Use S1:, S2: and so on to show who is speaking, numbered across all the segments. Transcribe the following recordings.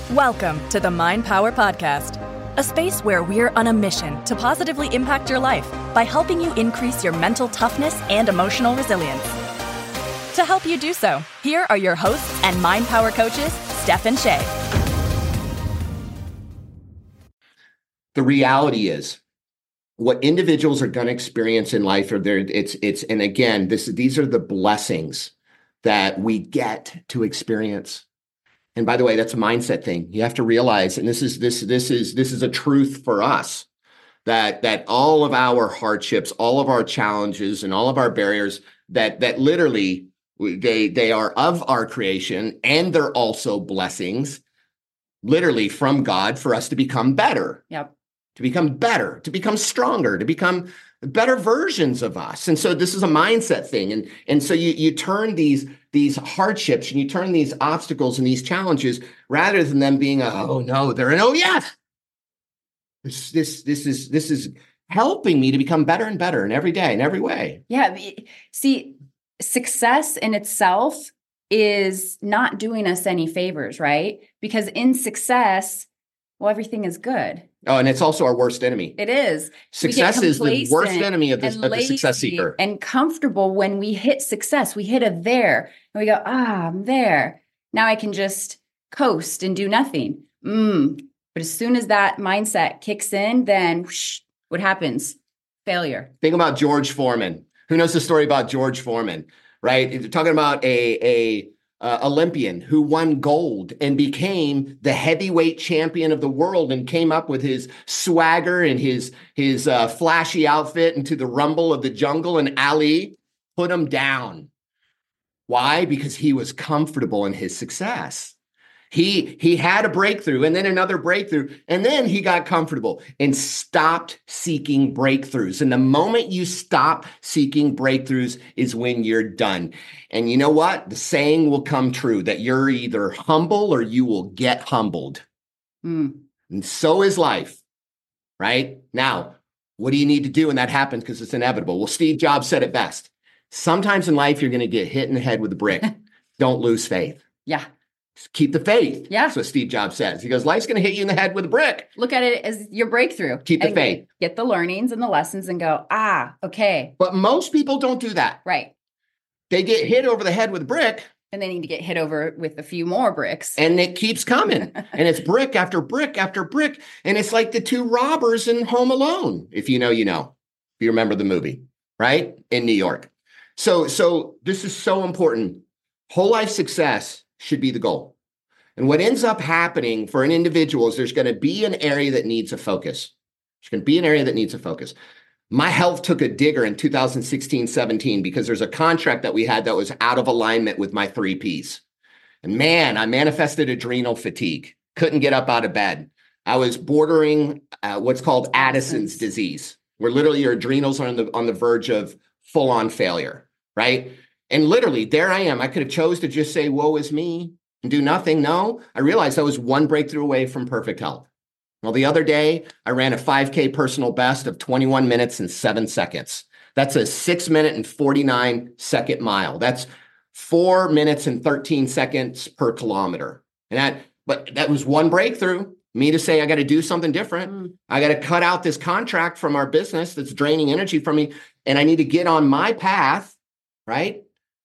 S1: Welcome to the Mind Power Podcast, a space where we're on a mission to positively impact your life by helping you increase your mental toughness and emotional resilience. To help you do so, here are your hosts and Mind Power coaches, Steph and Shay.
S2: The reality is, what individuals are going to experience in life and again, these are the blessings that we get to experience. And by the way, that's a mindset thing. You have to realize, and this is a truth for us, that all of our hardships, all of our challenges, and all of our barriers, that literally they are of our creation, and they're also blessings, literally from God, for us to become better.
S3: Yep.
S2: To become better, to become stronger, to become better versions of us. And so this is a mindset thing. And so you turn these hardships and you turn these obstacles and these challenges, rather than them being oh no, they're an oh yes. This is helping me to become better and better in every day, in every way.
S3: Yeah. See, success in itself is not doing us any favors, right? Because in success, well, everything is good.
S2: Oh, and it's also our worst enemy.
S3: It is.
S2: Success is the worst enemy of the success seeker.
S3: And comfortable when we hit success. We hit a there and we go, I'm there. Now I can just coast and do nothing. But as soon as that mindset kicks in, then what happens? Failure.
S2: Think about George Foreman. Who knows the story about George Foreman, right? You're talking about a Olympian who won gold and became the heavyweight champion of the world, and came up with his swagger and his flashy outfit into the rumble of the jungle, and Ali put him down. Why? Because he was comfortable in his success. He had a breakthrough, and then another breakthrough, and then he got comfortable and stopped seeking breakthroughs. And the moment you stop seeking breakthroughs is when you're done. And you know what? The saying will come true that you're either humble or you will get humbled. And so is life, right? Now, what do you need to do when that happens? Because it's inevitable. Well, Steve Jobs said it best. Sometimes in life, you're going to get hit in the head with a brick. Don't lose faith.
S3: Yeah.
S2: Keep the faith.
S3: Yeah.
S2: That's what Steve Jobs says. He goes, life's going to hit you in the head with a brick.
S3: Look at it as your breakthrough.
S2: Keep the faith.
S3: Get the learnings and the lessons and go, okay.
S2: But most people don't do that.
S3: Right.
S2: They get hit over the head with a brick.
S3: And they need to get hit over with a few more bricks.
S2: And it keeps coming. And it's brick after brick after brick. And it's like the two robbers in Home Alone. If you know, you know. If you remember the movie, right? In New York. So this is so important. Whole life success should be the goal. And what ends up happening for an individual is there's going to be an area that needs a focus. There's going to be an area that needs a focus. My health took a digger in 2016-17 because there's a contract that we had that was out of alignment with my 3 Ps. And man, I manifested adrenal fatigue. Couldn't get up out of bed. I was bordering what's called Addison's disease, where literally your adrenals are on the verge of full-on failure, right? And literally, there I am. I could have chose to just say, woe is me, and do nothing. No, I realized I was one breakthrough away from perfect health. Well, the other day, I ran a 5K personal best of 21 minutes and 7 seconds. That's a 6 minute and 49 second mile. That's 4 minutes and 13 seconds per kilometer. But that was one breakthrough. Me to say, I got to do something different. I got to cut out this contract from our business that's draining energy from me. And I need to get on my path, right?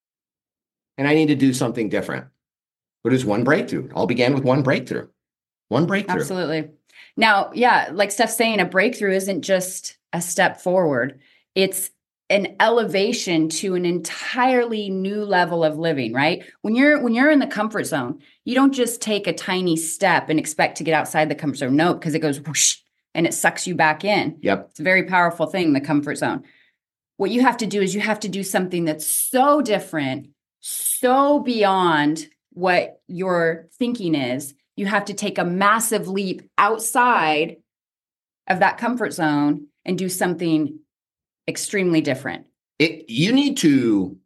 S2: And I need to do something different. But it was one breakthrough. It all began with one breakthrough. One breakthrough.
S3: Absolutely. Now, yeah, like Steph's saying, a breakthrough isn't just a step forward. It's an elevation to an entirely new level of living, right? When you're in the comfort zone, you don't just take a tiny step and expect to get outside the comfort zone. No, because it goes whoosh and it sucks you back in.
S2: Yep.
S3: It's a very powerful thing, the comfort zone. What you have to do is you have to do something that's so different, so beyond what your thinking is. You have to take a massive leap outside of that comfort zone and do something extremely different.
S2: You need to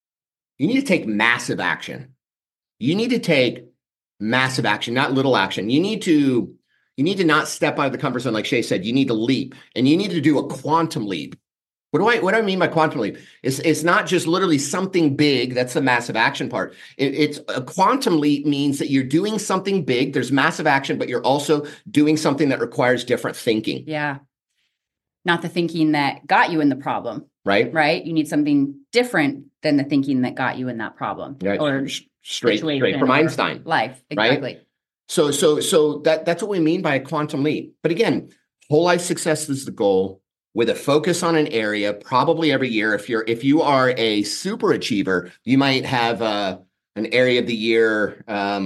S2: take massive action. You need to take massive action, not little action. You need to not step out of the comfort zone, like Shay said. You need to leap, and you need to do a quantum leap. What do I mean by quantum leap? It's not just literally something big. That's the massive action part. It's a quantum leap means that you're doing something big. There's massive action, but you're also doing something that requires different thinking.
S3: Yeah. Not the thinking that got you in the problem.
S2: Right.
S3: Right. You need something different than the thinking that got you in that problem.
S2: Right.
S3: Or
S2: straight from Einstein.
S3: Life. Exactly.
S2: Right? So that's what we mean by a quantum leap. But again, whole life success is the goal, with a focus on an area, probably every year. If you are a super achiever, you might have an area of the year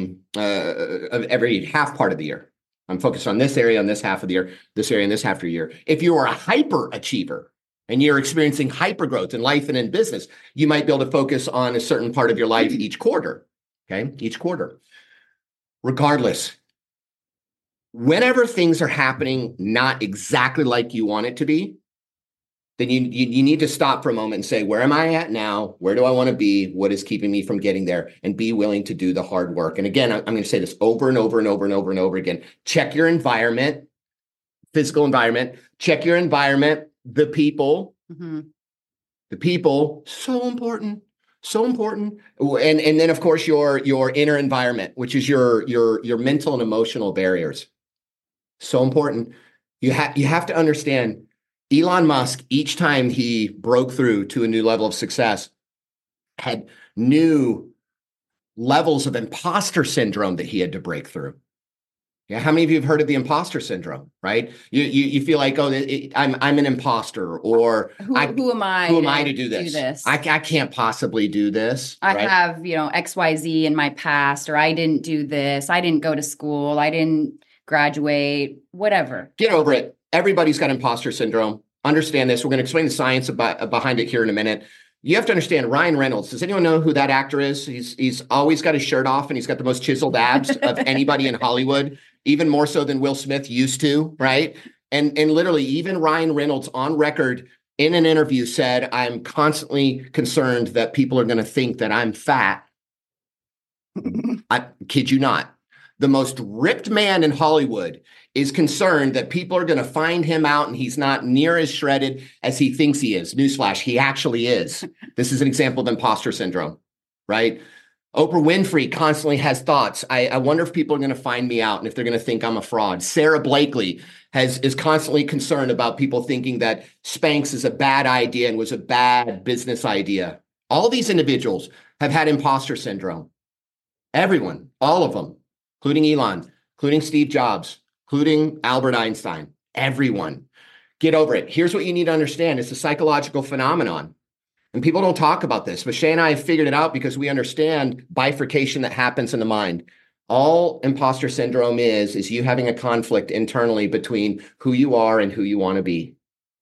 S2: of every half part of the year. I'm focused on this area on this half of the year, this area and this half of the year. If you are a hyper achiever and you're experiencing hyper growth in life and in business, you might be able to focus on a certain part of your life each quarter. Okay, each quarter. Regardless, whenever things are happening not exactly like you want it to be, then you need to stop for a moment and say, where am I at now? Where do I want to be? What is keeping me from getting there? And be willing to do the hard work. And again, I'm going to say this over and over and over and over and over again. Check your environment, physical environment. Check your environment, the people. Mm-hmm. The people, so important. So important. And then, of course, your inner environment, which is your mental and emotional barriers. So important. You have to understand, Elon Musk, each time he broke through to a new level of success, had new levels of imposter syndrome that he had to break through. Yeah, how many of you have heard of the imposter syndrome? Right? You feel like, I'm an imposter, or
S3: who am I?
S2: Who am I to do this? I can't possibly do this.
S3: I have XYZ in my past, or I didn't do this. I didn't go to school. I didn't graduate. Whatever.
S2: Get over it. Everybody's got imposter syndrome. Understand this. We're going to explain the science behind it here in a minute. You have to understand Ryan Reynolds. Does anyone know who that actor is? He's always got his shirt off and he's got the most chiseled abs of anybody in Hollywood, even more so than Will Smith used to, right? And literally even Ryan Reynolds on record in an interview said, I'm constantly concerned that people are going to think that I'm fat. I kid you not. The most ripped man in Hollywood is concerned that people are going to find him out and he's not near as shredded as he thinks he is. Newsflash, he actually is. This is an example of imposter syndrome, right? Oprah Winfrey constantly has thoughts. I wonder if people are going to find me out and if they're going to think I'm a fraud. Sarah Blakely is constantly concerned about people thinking that Spanx is a bad idea and was a bad business idea. All these individuals have had imposter syndrome. Everyone, all of them. Including Elon, including Steve Jobs, including Albert Einstein, everyone. Get over it. Here's what you need to understand. It's a psychological phenomenon. And people don't talk about this, but Shay and I have figured it out because we understand bifurcation that happens in the mind. All imposter syndrome is you having a conflict internally between who you are and who you want to be.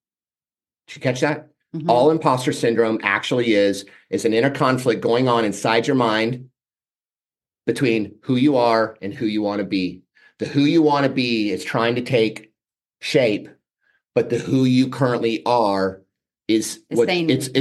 S2: Did you catch that? Mm-hmm. All imposter syndrome actually is an inner conflict going on inside your mind between who you are and who you want to be. The who you want to be is trying to take shape, but the who you currently are is what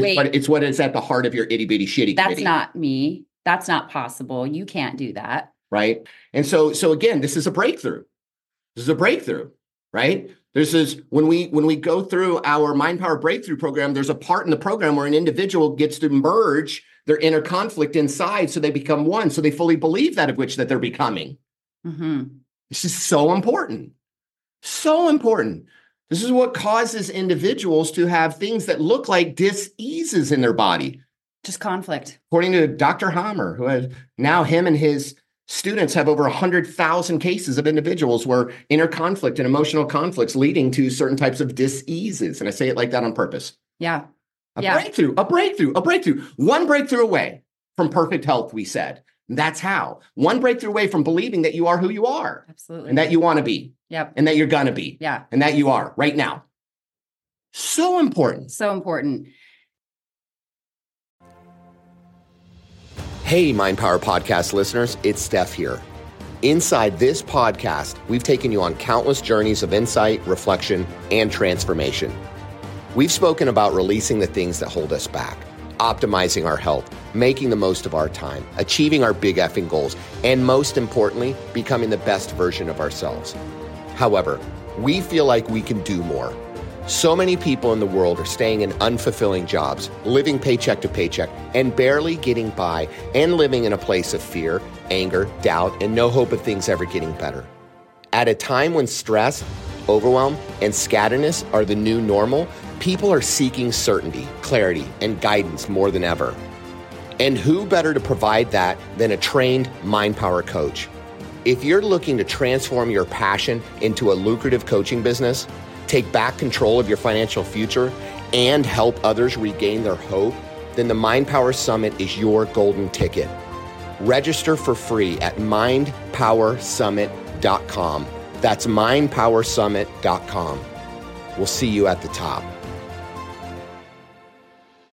S2: is at the heart of your itty bitty shitty.
S3: That's kitty. Not me. That's not possible. You can't do that.
S2: Right. And so again, this is a breakthrough. This is a breakthrough, right? This is when we go through our Mind Power Breakthrough program, there's a part in the program where an individual gets to merge their inner conflict inside so they become one, so they fully believe that of which that they're becoming. Mm-hmm. This is so important. So important. This is what causes individuals to have things that look like dis-eases in their body.
S3: Just conflict.
S2: According to Dr. Hammer, who has now him and his students have over 100,000 cases of individuals where inner conflict and emotional conflicts leading to certain types of dis-eases. And I say it like that on purpose.
S3: Yeah.
S2: A breakthrough. One breakthrough away from perfect health, we said. And that's how. One breakthrough away from believing that you are who you are.
S3: Absolutely.
S2: And that you want to be.
S3: Yep.
S2: And that you're going to be.
S3: Yeah.
S2: And that you are right now. So important.
S3: So important.
S2: Hey, Mind Power Podcast listeners, it's Steph here. Inside this podcast, we've taken you on countless journeys of insight, reflection, and transformation. We've spoken about releasing the things that hold us back, optimizing our health, making the most of our time, achieving our big effing goals, and most importantly, becoming the best version of ourselves. However, we feel like we can do more. So many people in the world are staying in unfulfilling jobs, living paycheck to paycheck, and barely getting by, and living in a place of fear, anger, doubt, and no hope of things ever getting better. At a time when stress, overwhelm, and scatterness are the new normal, people are seeking certainty, clarity, and guidance more than ever. And who better to provide that than a trained Mind Power coach? If you're looking to transform your passion into a lucrative coaching business, take back control of your financial future, and help others regain their hope, then the Mind Power Summit is your golden ticket. Register for free at mindpowersummit.com. That's mindpowersummit.com. We'll see you at the top.